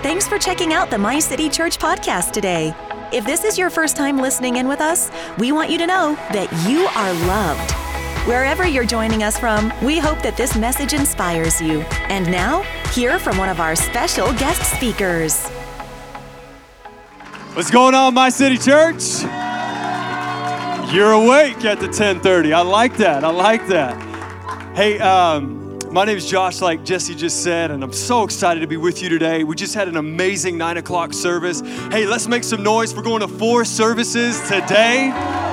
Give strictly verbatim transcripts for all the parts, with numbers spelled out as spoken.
Thanks for checking out the My City Church podcast today. If this is your first time listening in with us, we want you to know that you are loved. Wherever you're joining us from, we hope that this message inspires you. And now, hear from one of our special guest speakers. What's going on, My City Church? You're awake at the ten thirty. I like that. I like that. Hey, um, my name is Josh, like Jesse just said, and I'm so excited to be with you today. We just had an amazing nine o'clock service. Hey, let's make some noise. We're going to four services today.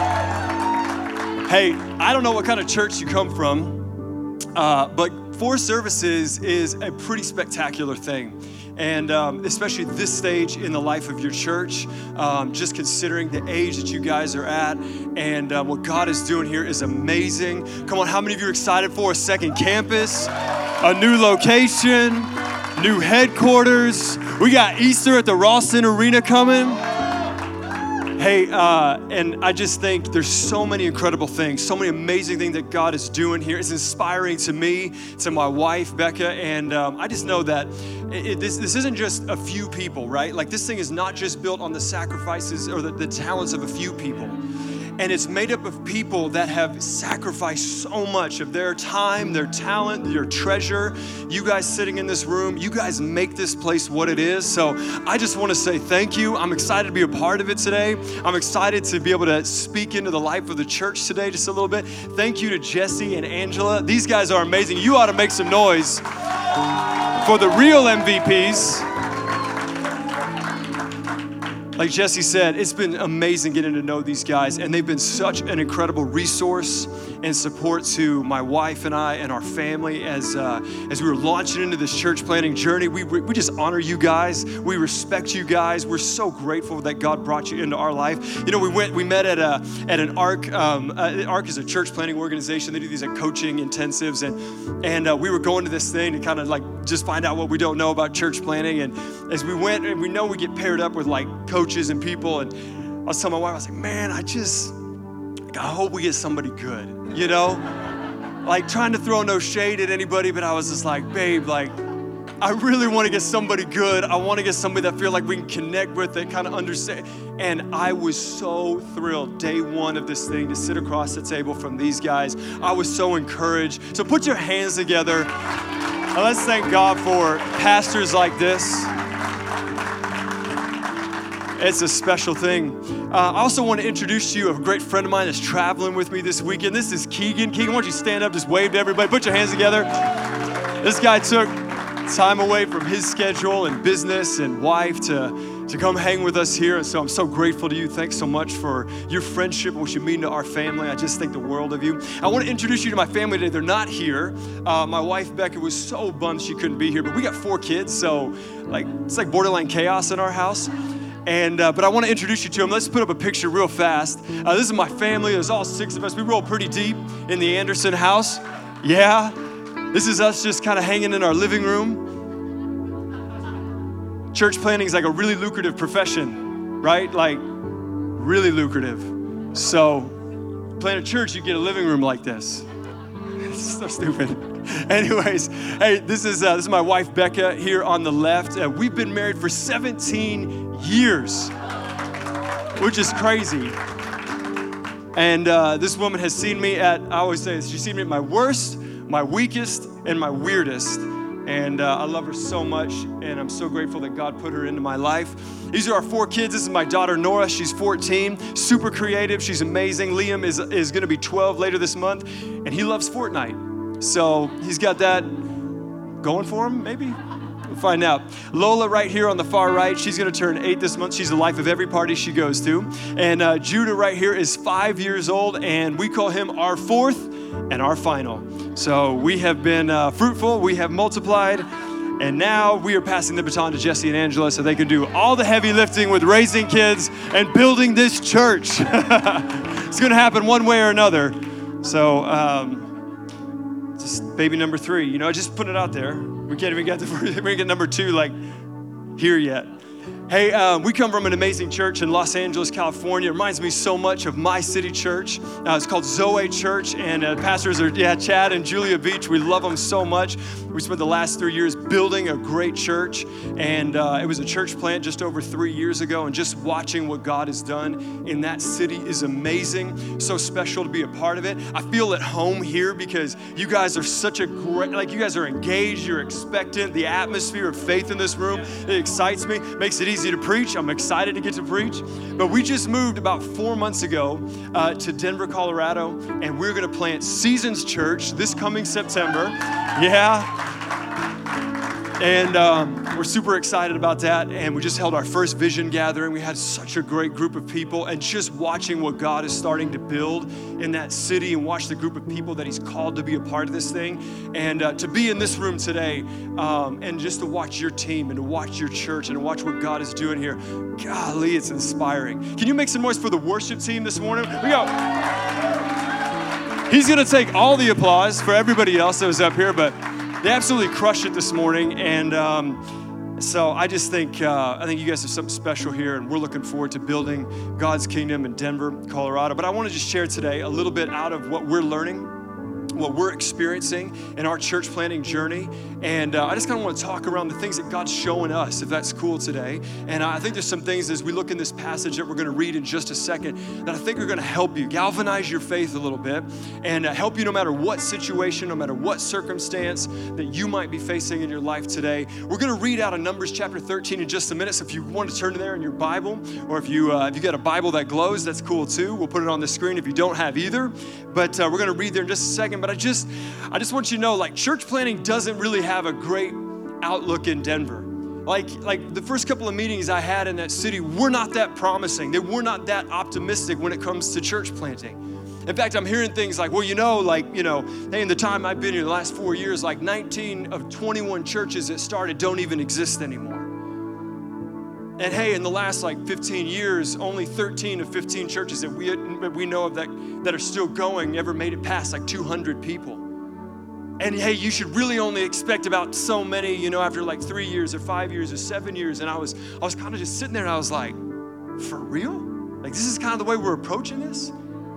Hey, I don't know what kind of church you come from, uh, but four services is a pretty spectacular thing. And um, especially this stage in the life of your church, um, just considering the age that you guys are at and uh, what God is doing here is amazing. Come on, how many of you are excited for a second campus, a new location, new headquarters? We got Easter at the Ralston Arena coming. Hey, uh, and I just think there's so many incredible things, so many amazing things that God is doing here. It's inspiring to me, to my wife, Becca, and um, I just know that it, this, this isn't just a few people, right? Like this thing is not just built on the sacrifices or the, the talents of a few people. And it's made up of people that have sacrificed so much of their time, their talent, their treasure. You guys sitting in this room, you guys make this place what it is. So I just want to say thank you. I'm excited to be a part of it today. I'm excited to be able to speak into the life of the church today just a little bit. Thank you to Jesse and Angela. These guys are amazing. You ought to make some noise for the real M V Ps. Like Jesse said, it's been amazing getting to know these guys, and they've been such an incredible resource and support to my wife and I and our family as uh, as we were launching into this church planting journey. We we just honor you guys. We respect you guys. We're so grateful that God brought you into our life. You know, we went, we met at a at an ARC. Um, uh, ARC is a church planting organization. They do these like coaching intensives, and and uh, we were going to this thing to kind of like just find out what we don't know about church planting. And as we went, and we know we get paired up with like coaches and people, and I was telling my wife, I was like, man, I just, I hope we get somebody good, you know? Like trying to throw no shade at anybody, but I was just like, babe, like, I really want to get somebody good. I want to get somebody that I feel like we can connect with, that kind of understand. And I was so thrilled, day one of this thing, to sit across the table from these guys. I was so encouraged. So put your hands together. And let's thank God for pastors like this. It's a special thing. Uh, I also want to introduce to you a great friend of mine that's traveling with me this weekend. This is Keegan. Keegan, why don't you stand up, just wave to everybody. Put your hands together. This guy took time away from his schedule and business and wife to, to come hang with us here. And so I'm so grateful to you. Thanks so much for your friendship, what you mean to our family. I just think the world of you. I want to introduce you to my family today. They're not here. Uh, my wife, Becca, was so bummed she couldn't be here, but we got four kids, so like it's like borderline chaos in our house. And uh, but I want to introduce you to them. Let's put up a picture real fast. Uh, this is my family. There's all six of us. We roll pretty deep in the Anderson house. Yeah. This is us just kind of hanging in our living room. Church planting is like a really lucrative profession, right? Like really lucrative. So plant a church, you get a living room like this. It's so stupid. Anyways, hey, this is uh, this is my wife Becca here on the left. Uh, we've been married for seventeen years, which is crazy. And uh, this woman has seen me at, I always say this, she's seen me at my worst, my weakest, and my weirdest. And uh, I love her so much, and I'm so grateful that God put her into my life. These are our four kids. This is my daughter, Nora. She's fourteen, super creative. She's amazing. Liam is, is gonna be twelve later this month, and he loves Fortnite. So he's got that going for him, maybe? We'll find out. Lola right here on the far right, she's gonna turn eight this month. She's the life of every party she goes to. And uh, Judah right here is five years old, and we call him our fourth and our final. So we have been uh, fruitful, we have multiplied, and now we are passing the baton to Jesse and Angela so they can do all the heavy lifting with raising kids and building this church. It's gonna happen one way or another. So, um, just baby number three, you know, just put it out there. We can't even get the we can't get number two like here yet. Hey, um, we come from an amazing church in Los Angeles, California. It reminds me so much of my city church. Uh, it's called Zoe Church, and uh, pastors are, yeah, Chad and Julia Beach. We love them so much. We spent the last three years building a great church, and uh, it was a church plant just over three years ago, and just watching what God has done in that city is amazing. So special to be a part of it. I feel at home here because you guys are such a great, like you guys are engaged, you're expectant. The atmosphere of faith in this room, it excites me, makes it easy to preach. I'm excited to get to preach. But we just moved about four months ago uh, to Denver, Colorado, and we're going to plant Seasons Church this coming September. Yeah. And um, we're super excited about that. And we just held our first vision gathering. We had such a great group of people, and just watching what God is starting to build in that city, and watch the group of people that He's called to be a part of this thing, and uh, to be in this room today, um, and just to watch your team and to watch your church and to watch what God is doing here. Golly, it's inspiring. Can you make some noise for the worship team this morning? We go. He's going to take all the applause for everybody else that was up here, but they absolutely crushed it this morning, and um, so I just think uh, I think you guys have something special here, and we're looking forward to building God's kingdom in Denver, Colorado. But I want to just share today a little bit out of what we're learning, what we're experiencing in our church planting journey. And uh, I just kind of want to talk around the things that God's showing us, if that's cool today. And I think there's some things as we look in this passage that we're going to read in just a second that I think are going to help you, galvanize your faith a little bit, and uh, help you no matter what situation, no matter what circumstance that you might be facing in your life today. We're going to read out of Numbers chapter thirteen in just a minute. So if you want to turn to there in your Bible, or if you uh, if you got a Bible that glows, that's cool too. We'll put it on the screen if you don't have either. But uh, we're going to read there in just a second. But I just, I just want you to know, like, church planting doesn't really have a great outlook in Denver. Like, like the first couple of meetings I had in that city were not that promising. They were not that optimistic when it comes to church planting. In fact, I'm hearing things like, well, you know, like, you know, hey, in the time I've been here, the last four years, like nineteen of twenty-one churches that started don't even exist anymore. And hey, in the last like fifteen years, only thirteen of fifteen churches that we that we know of that, that are still going ever made it past like two hundred people. And hey, you should really only expect about so many, you know, after like three years or five years or seven years. And I was I was kind of just sitting there and I was like, for real? Like, this is kind of the way we're approaching this?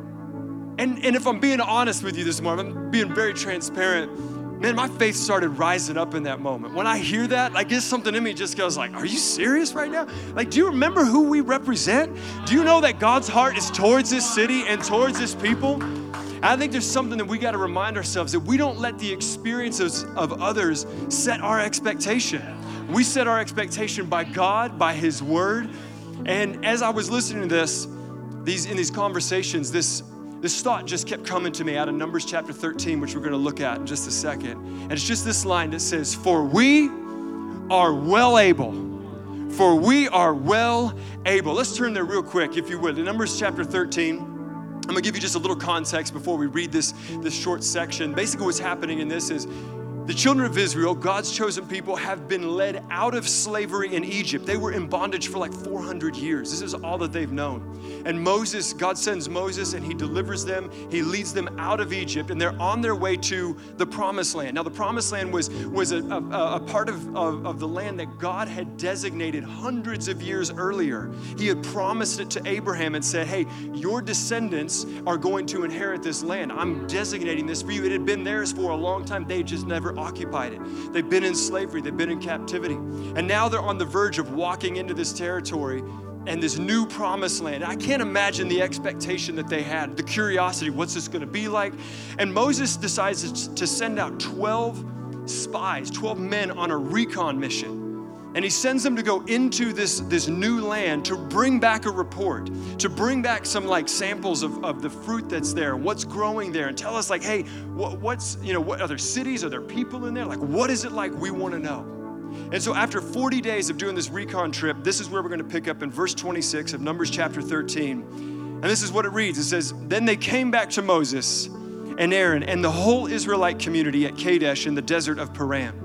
And, and if I'm being honest with you this morning, I'm being very transparent, man, my faith started rising up in that moment. When I hear that, I guess something in me just goes like, are you serious right now? Like, do you remember who we represent? Do you know that God's heart is towards this city and towards this people? And I think there's something that we got to remind ourselves, that we don't let the experiences of others set our expectation. We set our expectation by God, by His Word. And as I was listening to this, these in these conversations, this This thought just kept coming to me out of Numbers chapter thirteen, which we're going to look at in just a second. And it's just this line that says, for we are well able. For we are well able. Let's turn there real quick, if you would. In Numbers chapter thirteen, I'm going to give you just a little context before we read this, this short section. Basically what's happening in this is the children of Israel, God's chosen people, have been led out of slavery in Egypt. They were in bondage for like four hundred years. This is all that they've known. And Moses, God sends Moses and he delivers them. He leads them out of Egypt, and they're on their way to the promised land. Now the promised land was, was a, a, a part of, of, of the land that God had designated hundreds of years earlier. He had promised it to Abraham and said, hey, your descendants are going to inherit this land. I'm designating this for you. It had been theirs for a long time. They just never occupied it. They've been in slavery. They've been in captivity. And now they're on the verge of walking into this territory and this new promised land. I can't imagine the expectation that they had, the curiosity, what's this going to be like? And Moses decides to send out twelve spies, twelve men on a recon mission. And he sends them to go into this, this new land to bring back a report, to bring back some like samples of, of the fruit that's there, what's growing there, and tell us like, hey, what, what's, you know, what other cities, are there people in there? Like, what is it like? We want to know. And so after forty days of doing this recon trip, this is where we're going to pick up in verse twenty-six of Numbers chapter thirteen. And this is what it reads. It says, then they came back to Moses and Aaron and the whole Israelite community at Kadesh in the desert of Paran.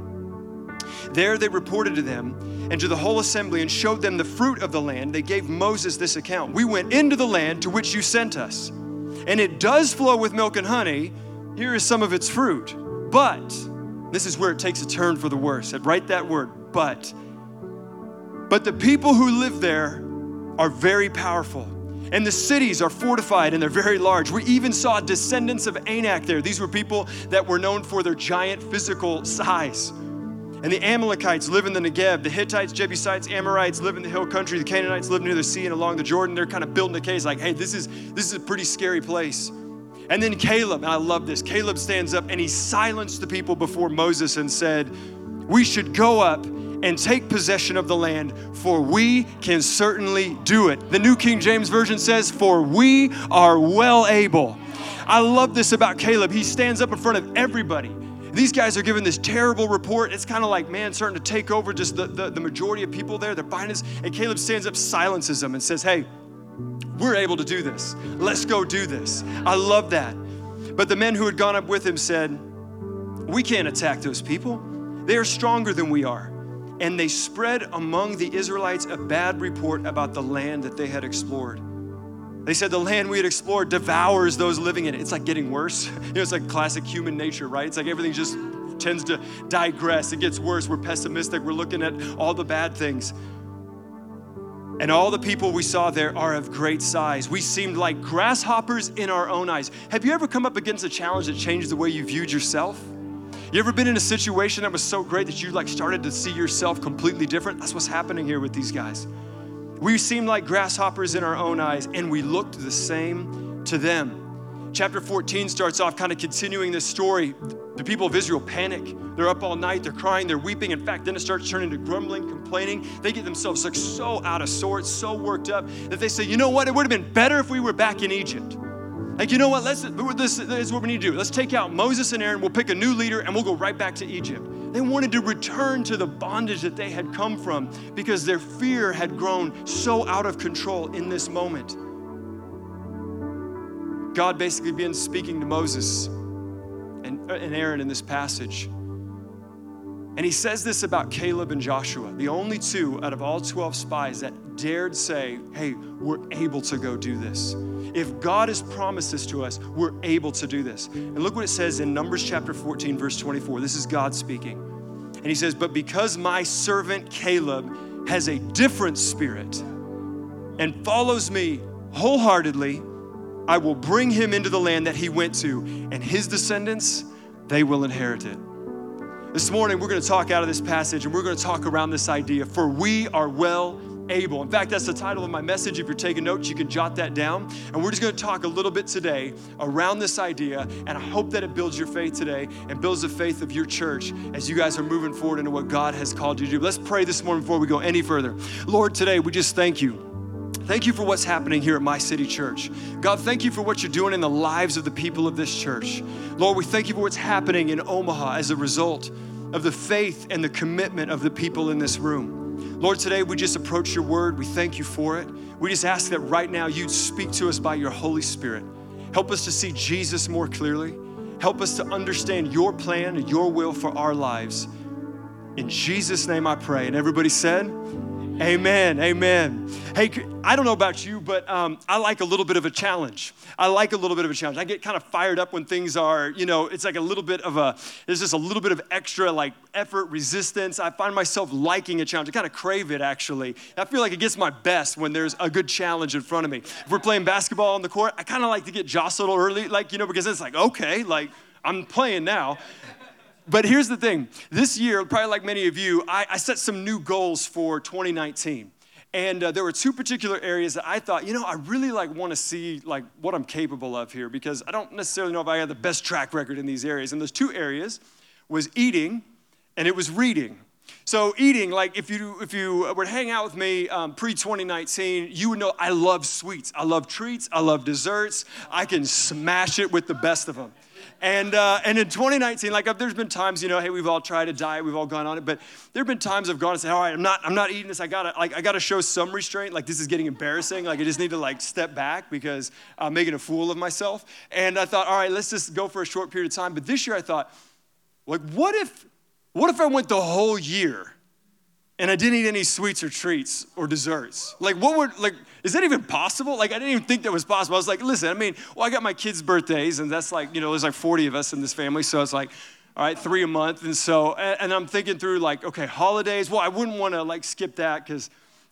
There they reported to them and to the whole assembly and showed them the fruit of the land. They gave Moses this account. We went into the land to which you sent us, and it does flow with milk and honey. Here is some of its fruit. But, this is where it takes a turn for the worse. Write that word, but. But the people who live there are very powerful. And the cities are fortified and they're very large. We even saw descendants of Anak there. These were people that were known for their giant physical size. And the Amalekites live in the Negev. The Hittites, Jebusites, Amorites live in the hill country. The Canaanites live near the sea and along the Jordan. They're kind of building a case like, hey, this is, this is a pretty scary place. And then Caleb, and I love this, Caleb stands up and he silenced the people before Moses and said, we should go up and take possession of the land, for we can certainly do it. The New King James Version says, for we are well able. I love this about Caleb. He stands up in front of everybody. These guys are giving this terrible report. It's kind of like, man, starting to take over just the, the, the majority of people there. They're behind us. And Caleb stands up, silences them, and says, hey, we're able to do this. Let's go do this. I love that. But the men who had gone up with him said, we can't attack those people. They are stronger than we are. And they spread among the Israelites a bad report about the land that they had explored. They said the land we had explored devours those living in it. It's like getting worse. You know, it's like classic human nature, right? It's like everything just tends to digress. It gets worse. We're pessimistic. We're looking at all the bad things. And all the people we saw there are of great size. We seemed like grasshoppers in our own eyes. Have you ever come up against a challenge that changed the way you viewed yourself? You ever been in a situation that was so great that you like started to see yourself completely different? That's what's happening here with these guys. We seemed like grasshoppers in our own eyes, and we looked the same to them. Chapter fourteen starts off kind of continuing this story. The people of Israel panic. They're up all night, they're crying, they're weeping. In fact, then it starts turning to grumbling, complaining. They get themselves like so out of sorts, so worked up that they say, you know what? It would have been better if we were back in Egypt. Like, you know what, let's, this is what we need to do. Let's take out Moses and Aaron, we'll pick a new leader, and we'll go right back to Egypt. They wanted to return to the bondage that they had come from because their fear had grown so out of control in this moment. God basically begins speaking to Moses and, and Aaron in this passage. And he says this about Caleb and Joshua, the only two out of all twelve spies that dared say, hey, we're able to go do this. If God has promised this to us, we're able to do this. And look what it says in Numbers chapter fourteen, verse twenty-four. This is God speaking. And he says, but because my servant Caleb has a different spirit and follows me wholeheartedly, I will bring him into the land that he went to, and his descendants, they will inherit it. This morning, we're going to talk out of this passage, and we're going to talk around this idea, for we are well able. In fact, that's the title of my message. If you're taking notes, you can jot that down. And we're just going to talk a little bit today around this idea, and I hope that it builds your faith today and builds the faith of your church as you guys are moving forward into what God has called you to do. Let's pray this morning before we go any further. Lord, today, we just thank you. Thank you for what's happening here at My City Church. God, thank you for what you're doing in the lives of the people of this church. Lord, we thank you for what's happening in Omaha as a result of the faith and the commitment of the people in this room. Lord, today we just approach your word. We thank you for it. We just ask that right now you'd speak to us by your Holy Spirit. Help us to see Jesus more clearly. Help us to understand your plan and your will for our lives. In Jesus' name I pray. And everybody said, amen, amen. Hey, I don't know about you, but um, I like a little bit of a challenge. I like a little bit of a challenge. I get kind of fired up when things are, you know, it's like a little bit of a, there's just a little bit of extra like effort, resistance. I find myself liking a challenge. I kind of crave it, actually. I feel like it gets my best when there's a good challenge in front of me. If we're playing basketball on the court, I kind of like to get jostled early, like, you know, because it's like, okay, like I'm playing now. But here's the thing. This year, probably like many of you, I, I set some new goals for twenty nineteen. And uh, there were two particular areas that I thought, you know, I really like want to see like what I'm capable of here, because I don't necessarily know if I have the best track record in these areas. And those two areas was eating and it was reading. So eating, like if you if you were to hang out with me um, pre twenty nineteen, you would know I love sweets. I love treats. I love desserts. I can smash it with the best of them. And uh, and in twenty nineteen, like there's been times, you know, hey, we've all tried a diet, we've all gone on it, but there've been times I've gone and said, all right, I'm not, I'm not eating this. I gotta, like, I gotta show some restraint. Like this is getting embarrassing. Like I just need to like step back because I'm making a fool of myself. And I thought, all right, let's just go for a short period of time. But this year I thought, like, what if, what if I went the whole year and I didn't eat any sweets or treats or desserts? Like what would, like, is that even possible? Like I didn't even think that was possible. I was like, listen, I mean, well, I got my kids' birthdays and that's like, you know, there's like forty of us in this family. So it's like, all right, three a month. And so, and, and I'm thinking through like, okay, holidays. Well, I wouldn't want to like skip that because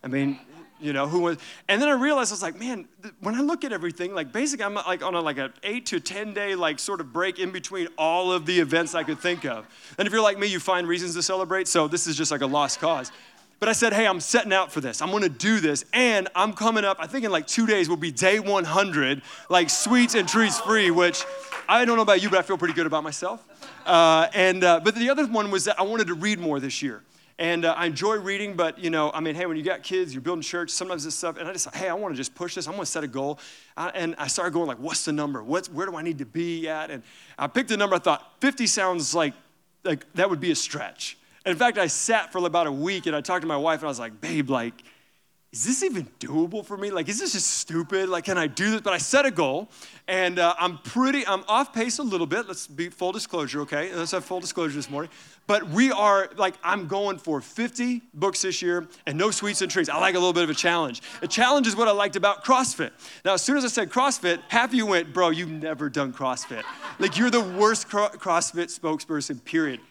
I mean, you know, who was, and then I realized, I was like, man, th- when I look at everything, like basically I'm like on a, like an eight to ten day like sort of break in between all of the events I could think of. And if you're like me, you find reasons to celebrate, so this is just like a lost cause. But I said, hey, I'm setting out for this. I'm gonna do this, and I'm coming up, I think in like two days will be day one hundred, like sweets and treats free, which I don't know about you, but I feel pretty good about myself. Uh, and uh, But the other one was that I wanted to read more this year. And uh, I enjoy reading, but, you know, I mean, hey, when you got kids, you're building church, sometimes this stuff, and I just, hey, I want to just push this. I'm going to set a goal. Uh, and I started going like, what's the number? What's, where do I need to be at? And I picked a number. I thought fifty sounds like, like that would be a stretch. And in fact, I sat for about a week, and I talked to my wife, and I was like, babe, like, is this even doable for me? Like, is this just stupid? Like, can I do this? But I set a goal, and uh, I'm pretty, I'm off pace a little bit. Let's be full disclosure, okay? Let's have full disclosure this morning. But we are, like, I'm going for fifty books this year and no sweets and treats. I like a little bit of a challenge. A challenge is what I liked about CrossFit. Now, as soon as I said CrossFit, half of you went, bro, you've never done CrossFit. Like, you're the worst cro- CrossFit spokesperson, period.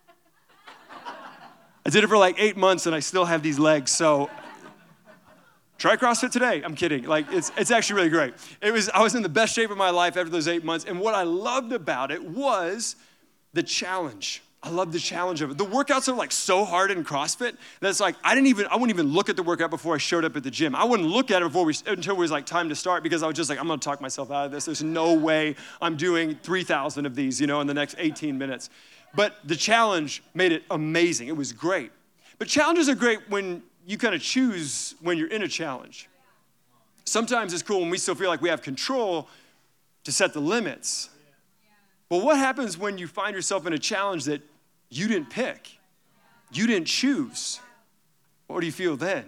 I did it for like eight months, and I still have these legs, so try CrossFit today. I'm kidding. Like, it's it's actually really great. It was I was in the best shape of my life after those eight months, and what I loved about it was the challenge. I love the challenge of it. The workouts are like so hard in CrossFit that it's like I didn't even I wouldn't even look at the workout before I showed up at the gym. I wouldn't look at it before we until it was like time to start, because I was just like, I'm gonna talk myself out of this. There's no way I'm doing three thousand of these, you know, in the next eighteen minutes. But the challenge made it amazing. It was great. But challenges are great when you kind of choose when you're in a challenge. Sometimes it's cool when we still feel like we have control to set the limits. But what happens when you find yourself in a challenge that you didn't pick? You didn't choose. What do you feel then?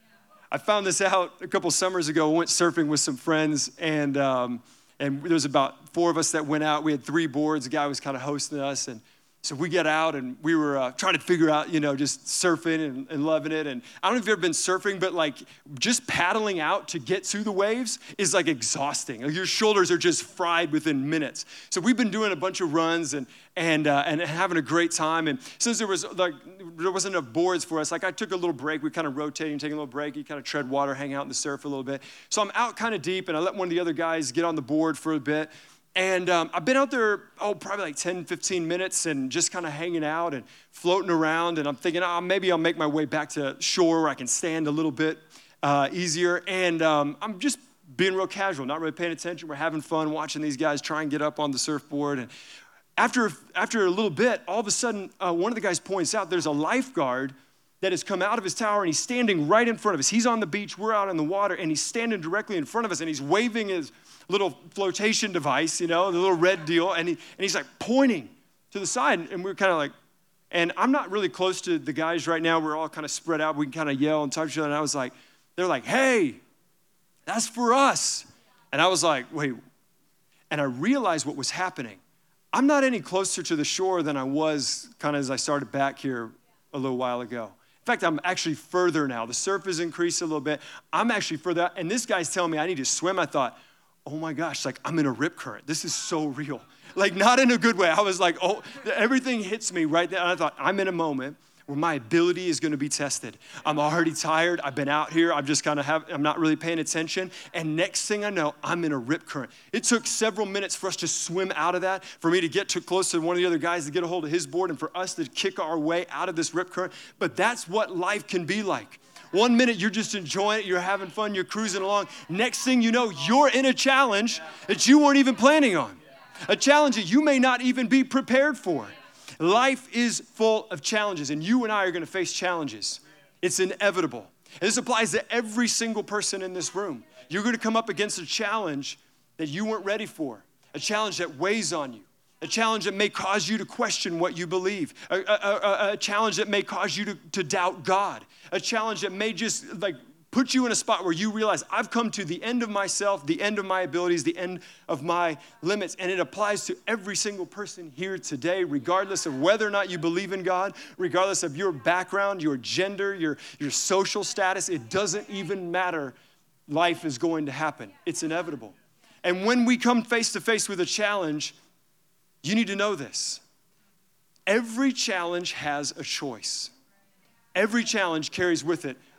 I found this out a couple summers ago. I went surfing with some friends, and um, and there was about four of us that went out. We had three boards. The guy was kind of hosting us, and so we get out, and we were uh, trying to figure out, you know, just surfing and, and loving it. And I don't know if you've ever been surfing, but like just paddling out to get to the waves is like exhausting. Like your shoulders are just fried within minutes. So we've been doing a bunch of runs and and uh, and having a great time. And since there was like there wasn't enough boards for us, like I took a little break. We kind of rotating, taking a little break. You kind of tread water, hang out in the surf a little bit. So I'm out kind of deep, and I let one of the other guys get on the board for a bit. And um, I've been out there, oh, probably like ten, fifteen minutes and just kind of hanging out and floating around. And I'm thinking, oh, maybe I'll make my way back to shore where I can stand a little bit uh, easier. And um, I'm just being real casual, not really paying attention. We're having fun watching these guys try and get up on the surfboard. And after, after a little bit, all of a sudden, uh, one of the guys points out there's a lifeguard that has come out of his tower, and he's standing right in front of us. He's on the beach, we're out in the water, and he's standing directly in front of us, and he's waving his little flotation device, you know, the little red deal, and, he, and he's like pointing to the side, and we're kind of like, and I'm not really close to the guys right now. We're all kind of spread out. We can kind of yell and talk to each other, and I was like, they're like, hey, that's for us. And I was like, wait, and I realized what was happening. I'm not any closer to the shore than I was kind of as I started back here a little while ago. In fact, I'm actually further now. The surf has increased a little bit. I'm actually further out, and this guy's telling me I need to swim. I thought, oh my gosh, like I'm in a rip current. This is so real. Like not in a good way. I was like, oh, everything hits me right there. And I thought, I'm in a moment where my ability is gonna be tested. I'm already tired. I've been out here. I'm just kind of have, I'm not really paying attention. And next thing I know, I'm in a rip current. It took several minutes for us to swim out of that, for me to get too close to one of the other guys to get a hold of his board, and for us to kick our way out of this rip current. But that's what life can be like. One minute you're just enjoying it, you're having fun, you're cruising along. Next thing you know, you're in a challenge that you weren't even planning on. A challenge that you may not even be prepared for. Life is full of challenges, and you and I are going to face challenges. It's inevitable. And this applies to every single person in this room. You're going to come up against a challenge that you weren't ready for, a challenge that weighs on you, a challenge that may cause you to question what you believe, a, a, a, a challenge that may cause you to, to doubt God, a challenge that may just like put you in a spot where you realize I've come to the end of myself, the end of my abilities, the end of my limits. And it applies to every single person here today, regardless of whether or not you believe in God, regardless of your background, your gender, your, your social status. It doesn't even matter. Life is going to happen. It's inevitable. And when we come face to face with a challenge, you need to know this. Every challenge has a choice. Every challenge carries with it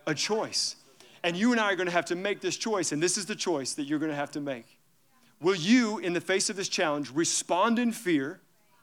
a choice. And you and I are going to have to make this choice, and this is the choice that you're going to have to make. Will you, in the face of this challenge, respond in fear,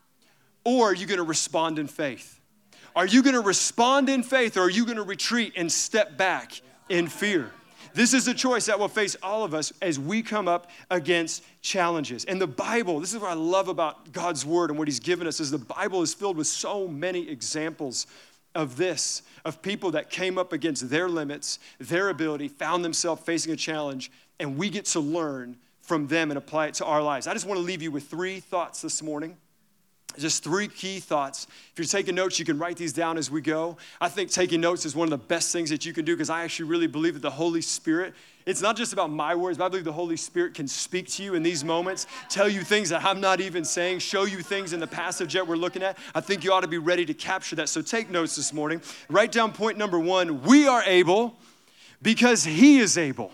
or are you going to respond in faith? Are you going to respond in faith, or are you going to retreat and step back in fear? This is a choice that will face all of us as we come up against challenges. And the Bible, this is what I love about God's word and what he's given us, is the Bible is filled with so many examples of this, of people that came up against their limits, their ability, found themselves facing a challenge, and we get to learn from them and apply it to our lives. I just want to leave you with three thoughts this morning. Just three key thoughts. If you're taking notes, you can write these down as we go. I think taking notes is one of the best things that you can do, because I actually really believe that the Holy Spirit, it's not just about my words, but I believe the Holy Spirit can speak to you in these moments, tell you things that I'm not even saying, show you things in the passage that we're looking at. I think you ought to be ready to capture that. So take notes this morning. Write down point number one. We are able because he is able.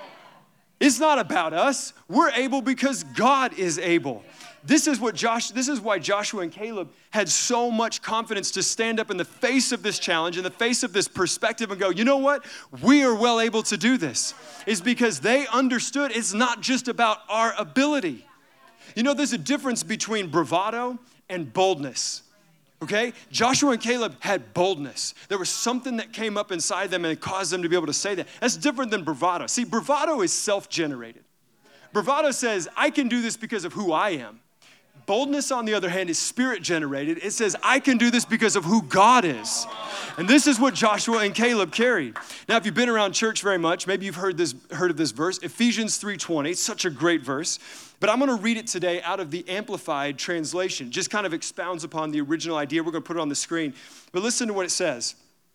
It's not about us. We're able because God is able. This is what Josh, this is why Joshua and Caleb had so much confidence to stand up in the face of this challenge, in the face of this perspective, and go, you know what? We are well able to do this. Is because they understood it's not just about our ability. You know, there's a difference between bravado and boldness. Okay? Joshua and Caleb had boldness. There was something that came up inside them and it caused them to be able to say that. That's different than bravado. See, bravado is self-generated. Bravado says, I can do this because of who I am. Boldness, on the other hand, is spirit-generated. It says, I can do this because of who God is. And this is what Joshua and Caleb carried. Now, if you've been around church very much, maybe you've heard this, heard of this verse, Ephesians three twenty. It's such a great verse. But I'm going to read it today out of the Amplified translation. Just kind of expounds upon the original idea. We're going to put it on the screen. But listen to what it says.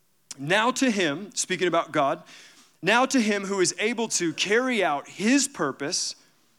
Now to him, speaking about God, now to him who is able to carry out his purpose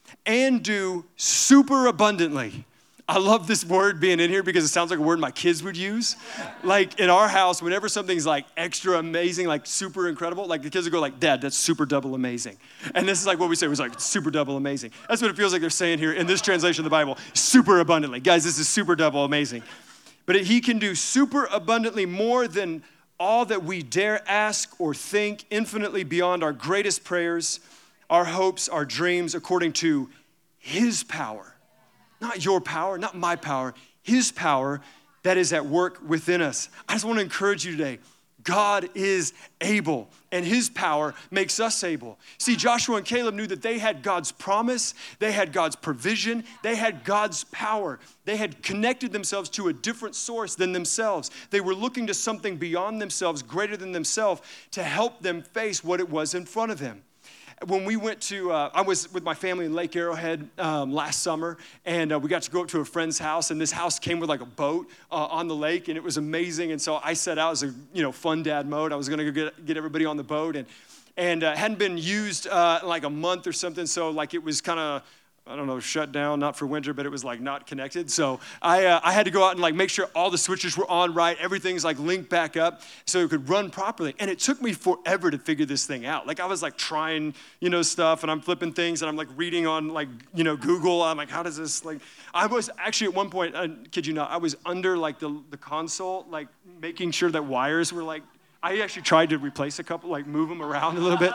and do super abundantly. I love this word being in here because it sounds like a word my kids would use. Like in our house, whenever something's like extra amazing, like super incredible, like the kids would go like, Dad, that's super double amazing. And this is like what we say, it was like super double amazing. That's what it feels like they're saying here in this translation of the Bible, super abundantly. Guys, this is super double amazing. But he can do super abundantly more than all that we dare ask or think, infinitely beyond our greatest prayers, our hopes, our dreams, according to his power. Not your power, not my power, his power that is at work within us. I just want to encourage you today. God is able, and his power makes us able. See, Joshua and Caleb knew that they had God's promise, they had God's provision, they had God's power. They had connected themselves to a different source than themselves. They were looking to something beyond themselves, greater than themselves, to help them face what it was in front of them. When we went to, uh, I was with my family in Lake Arrowhead um, last summer, and uh, we got to go up to a friend's house, and this house came with like a boat uh, on the lake, and it was amazing. And so I set out as a you know fun dad mode. I was gonna go get get everybody on the boat, and and uh, hadn't been used uh, like a month or something. So like it was kind of, I don't know, shut down, not for winter, but it was like not connected. So I uh, I had to go out and like make sure all the switches were on right, everything's like linked back up so it could run properly. And it took me forever to figure this thing out. Like I was like trying, you know, stuff, and I'm flipping things, and I'm like reading on like, you know, Google. I'm like, how does this like, I was actually at one point, I kid you not, I was under like the, the console, like making sure that wires were like, I actually tried to replace a couple, like move them around a little bit.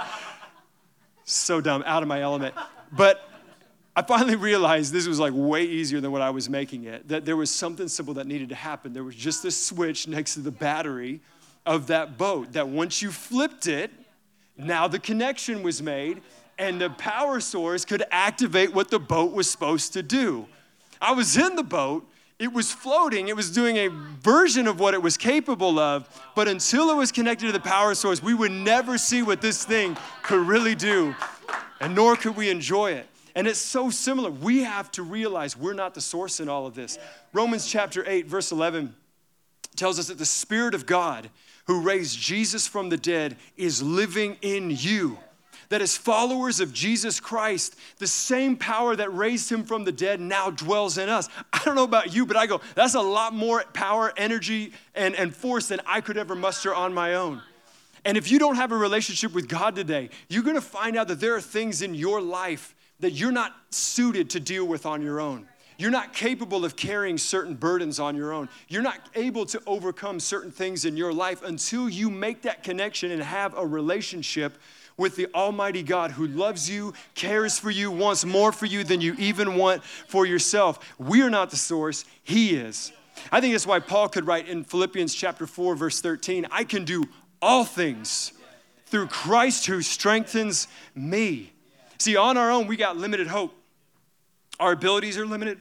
So dumb, out of my element. But I finally realized this was like way easier than what I was making it, that there was something simple that needed to happen. There was just this switch next to the battery of that boat that once you flipped it, now the connection was made and the power source could activate what the boat was supposed to do. I was in the boat, it was floating, it was doing a version of what it was capable of, but until it was connected to the power source, we would never see what this thing could really do, and nor could we enjoy it. And it's so similar. We have to realize we're not the source in all of this. Romans chapter eight, verse eleven tells us that the Spirit of God who raised Jesus from the dead is living in you. That as followers of Jesus Christ, the same power that raised him from the dead now dwells in us. I don't know about you, but I go, that's a lot more power, energy, and, and force than I could ever muster on my own. And if you don't have a relationship with God today, you're gonna find out that there are things in your life that you're not suited to deal with on your own. You're not capable of carrying certain burdens on your own. You're not able to overcome certain things in your life until you make that connection and have a relationship with the Almighty God who loves you, cares for you, wants more for you than you even want for yourself. We are not the source, He is. I think that's why Paul could write in Philippians chapter four, verse thirteen, I can do all things through Christ who strengthens me. See, on our own, we got limited hope. Our abilities are limited.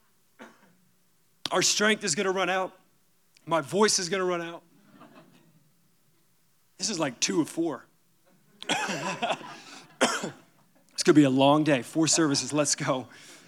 Our strength is gonna run out. My voice is gonna run out. This is like two of four. It's gonna be a long day. Four services, let's go.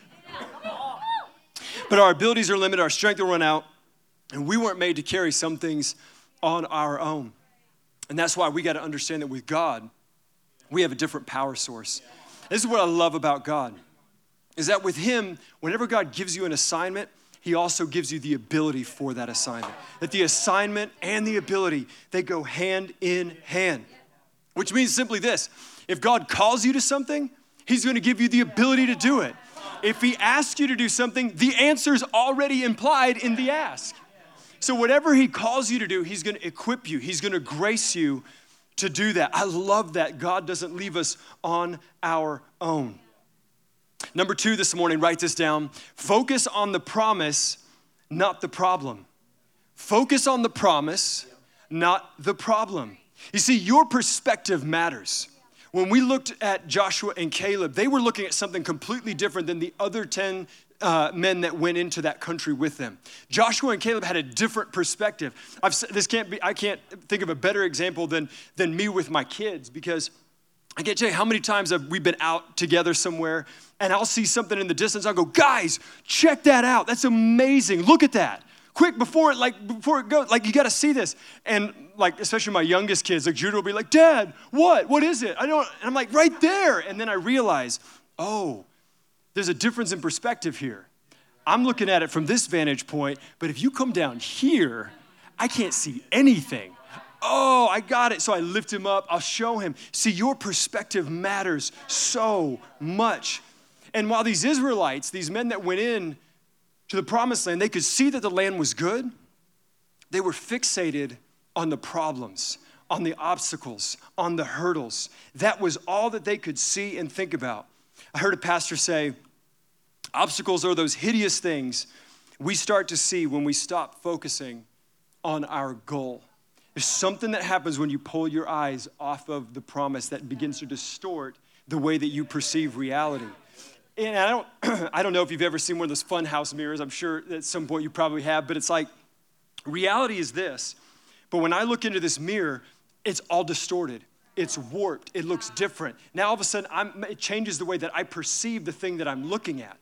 But our abilities are limited, our strength will run out, and we weren't made to carry some things on our own. And that's why we gotta understand that with God, we have a different power source. This is what I love about God, is that with Him, whenever God gives you an assignment, He also gives you the ability for that assignment. That the assignment and the ability, they go hand in hand. Which means simply this, if God calls you to something, He's gonna give you the ability to do it. If He asks you to do something, the answer's already implied in the ask. So whatever He calls you to do, He's gonna equip you. He's gonna grace you to do that. I love that God doesn't leave us on our own. Number two this morning, write this down. Focus on the promise, not the problem. Focus on the promise, not the problem. You see, your perspective matters. When we looked at Joshua and Caleb, they were looking at something completely different than the other ten uh, men that went into that country with them. Joshua and Caleb had a different perspective. I've, this can't be, I can't think of a better example than, than me with my kids, because I can't tell you how many times have we been out together somewhere and I'll see something in the distance. I'll go, guys, check that out. That's amazing. Look at that. Quick, before it, like, before it goes, like, you got to see this. And like, especially my youngest kids, like Judah will be like, Dad, what? What is it? I don't, and I'm like, right there. And then I realize, oh, there's a difference in perspective here. I'm looking at it from this vantage point, but if you come down here, I can't see anything. Oh, I got it. So I lift him up. I'll show him. See, your perspective matters so much. And while these Israelites, these men that went in to the promised land, they could see that the land was good, they were fixated on the problems, on the obstacles, on the hurdles. That was all that they could see and think about. I heard a pastor say, obstacles are those hideous things we start to see when we stop focusing on our goal. There's something that happens when you pull your eyes off of the promise that begins to distort the way that you perceive reality. And I don't, I don't know if you've ever seen one of those fun house mirrors. I'm sure at some point you probably have, but it's like, reality is this. But when I look into this mirror, it's all distorted. It's warped. It looks different. Now all of a sudden, I'm, it changes the way that I perceive the thing that I'm looking at.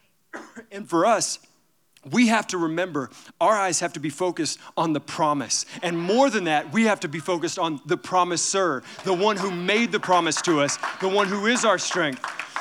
And for us, we have to remember, our eyes have to be focused on the promise. And more than that, we have to be focused on the promiser, the one who made the promise to us, the one who is our strength.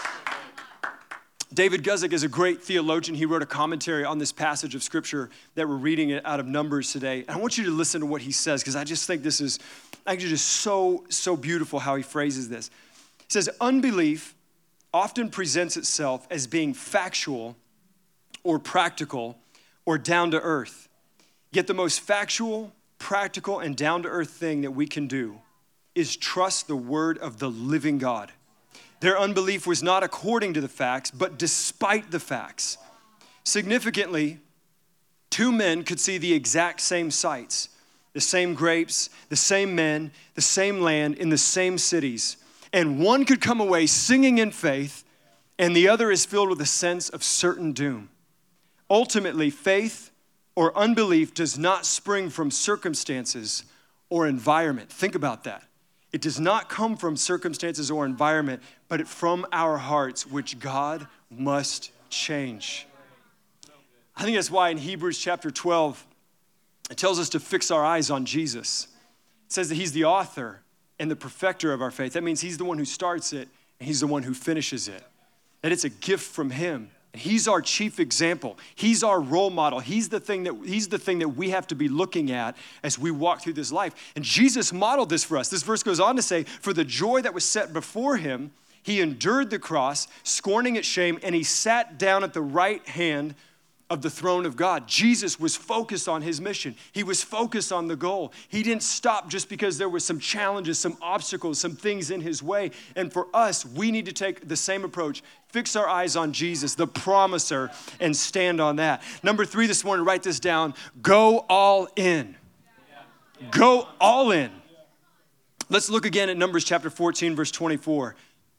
David Guzik is a great theologian. He wrote a commentary on this passage of scripture that we're reading it out of Numbers today. And I want you to listen to what he says, because I just think this is actually just so, so beautiful how he phrases this. He says, unbelief often presents itself as being factual or practical or down to earth. Yet the most factual, practical, and down to earth thing that we can do is trust the word of the living God. Their unbelief was not according to the facts, but despite the facts. Significantly, two men could see the exact same sights, the same grapes, the same men, the same land, in the same cities. And one could come away singing in faith, and the other is filled with a sense of certain doom. Ultimately, faith or unbelief does not spring from circumstances or environment. Think about that. It does not come from circumstances or environment, but it from our hearts, which God must change. I think that's why in Hebrews chapter twelve, it tells us to fix our eyes on Jesus. It says that he's the author and the perfecter of our faith. That means he's the one who starts it and he's the one who finishes it. That it's a gift from him. He's our chief example. He's our role model. He's the thing that he's the thing that we have to be looking at as we walk through this life. And Jesus modeled this for us. This verse goes on to say, for the joy that was set before him, He endured the cross, scorning its shame, and he sat down at the right hand of the throne of God. Jesus was focused on his mission. He was focused on the goal. He didn't stop just because there were some challenges, some obstacles, some things in his way. And for us, we need to take the same approach. Fix our eyes on Jesus, the promiser, and stand on that. Number three this morning, write this down. Go all in. Go all in. Let's look again at Numbers chapter fourteen, verse twenty-four.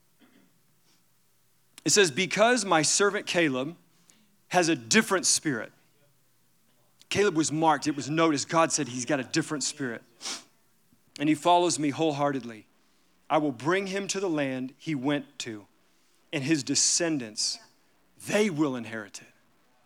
It says, because my servant Caleb has a different spirit. Caleb was marked. It was noticed. God said he's got a different spirit. And he follows me wholeheartedly. I will bring him to the land he went to, and his descendants, they will inherit it.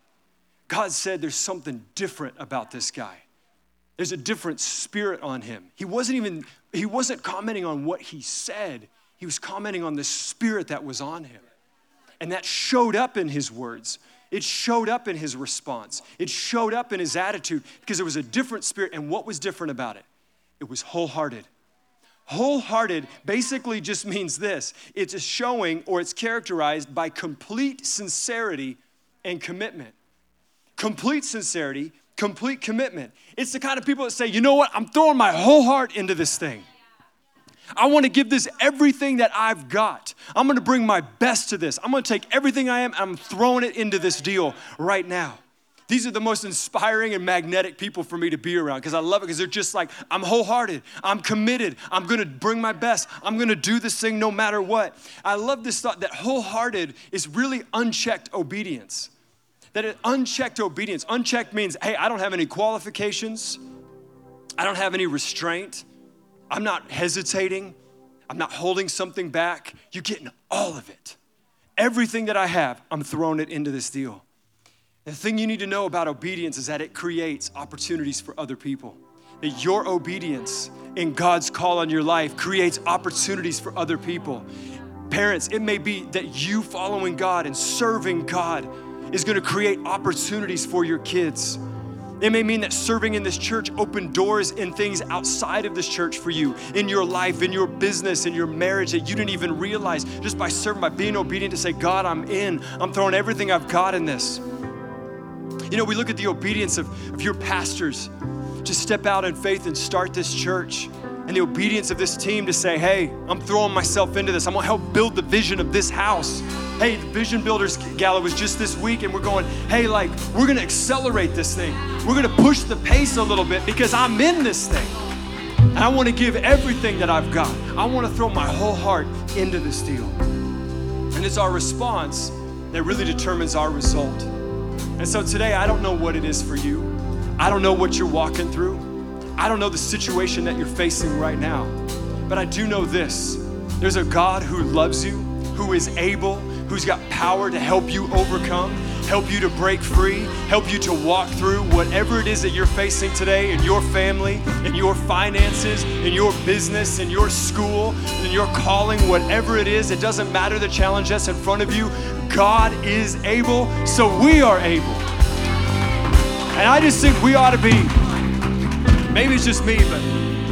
God said there's something different about this guy. There's a different spirit on him. He wasn't even, he wasn't commenting on what he said. He was commenting on the spirit that was on him. And that showed up in his words. It showed up in his response. It showed up in his attitude because there was a different spirit. And what was different about it? It was wholehearted. Wholehearted basically just means this. It's a showing, or it's characterized by complete sincerity and commitment. Complete sincerity, complete commitment. It's the kind of people that say, you know what? I'm throwing my whole heart into this thing. I want to give this everything that I've got. I'm going to bring my best to this. I'm going to take everything I am and I'm throwing it into this deal right now. These are the most inspiring and magnetic people for me to be around because I love it because they're just like, I'm wholehearted. I'm committed. I'm going to bring my best. I'm going to do this thing no matter what. I love this thought that wholehearted is really unchecked obedience. That it, unchecked obedience. Unchecked means, hey, I don't have any qualifications. I don't have any restraint. I'm not hesitating. I'm not holding something back. You're getting all of it. Everything that I have, I'm throwing it into this deal. The thing you need to know about obedience is that it creates opportunities for other people. That your obedience in God's call on your life creates opportunities for other people. Parents, it may be that you following God and serving God is going to create opportunities for your kids. It may mean that serving in this church opened doors in things outside of this church for you, in your life, in your business, in your marriage that you didn't even realize just by serving, by being obedient to say, God, I'm in. I'm throwing everything I've got in this. You know, we look at the obedience of, of your pastors to step out in faith and start this church, and the obedience of this team to say, hey, I'm throwing myself into this. I'm gonna help build the vision of this house. Hey, the Vision Builders Gala was just this week, and we're going, hey, like, we're gonna accelerate this thing. We're gonna push the pace a little bit because I'm in this thing. And I wanna give everything that I've got. I wanna throw my whole heart into this deal. And it's our response that really determines our result. And so today, I don't know what it is for you. I don't know what you're walking through. I don't know the situation that you're facing right now. But I do know this. There's a God who loves you, who is able, who's got power to help you overcome, help you to break free, help you to walk through whatever it is that you're facing today in your family, in your finances, in your business, in your school, in your calling, whatever it is. It doesn't matter the challenge that's in front of you. God is able, so we are able. And I just think we ought to be, maybe it's just me, but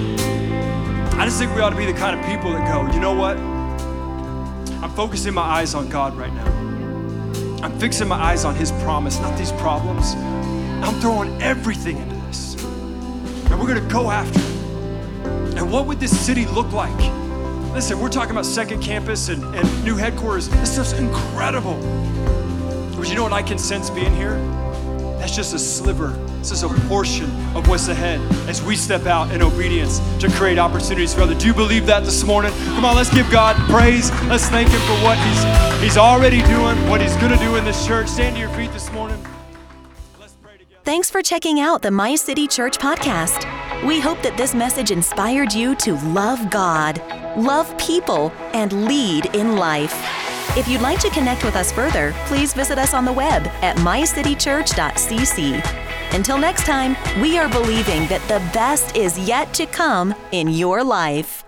I just think we ought to be the kind of people that go, you know what? I'm focusing my eyes on God right now. I'm fixing my eyes on His promise, not these problems. I'm throwing everything into this. And we're gonna go after it. And what would this city look like? Listen, we're talking about Second Campus and, and new headquarters. This stuff's incredible. But you know what I can sense being here? That's just a sliver. This is a portion of what's ahead as we step out in obedience to create opportunities for others. Do you believe that this morning? Come on, let's give God praise. Let's thank Him for what He's, he's already doing, what He's going to do in this church. Stand to your feet this morning. Let's pray together. Thanks for checking out the My City Church podcast. We hope that this message inspired you to love God, love people, and lead in life. If you'd like to connect with us further, please visit us on the web at my city church dot c c. Until next time, we are believing that the best is yet to come in your life.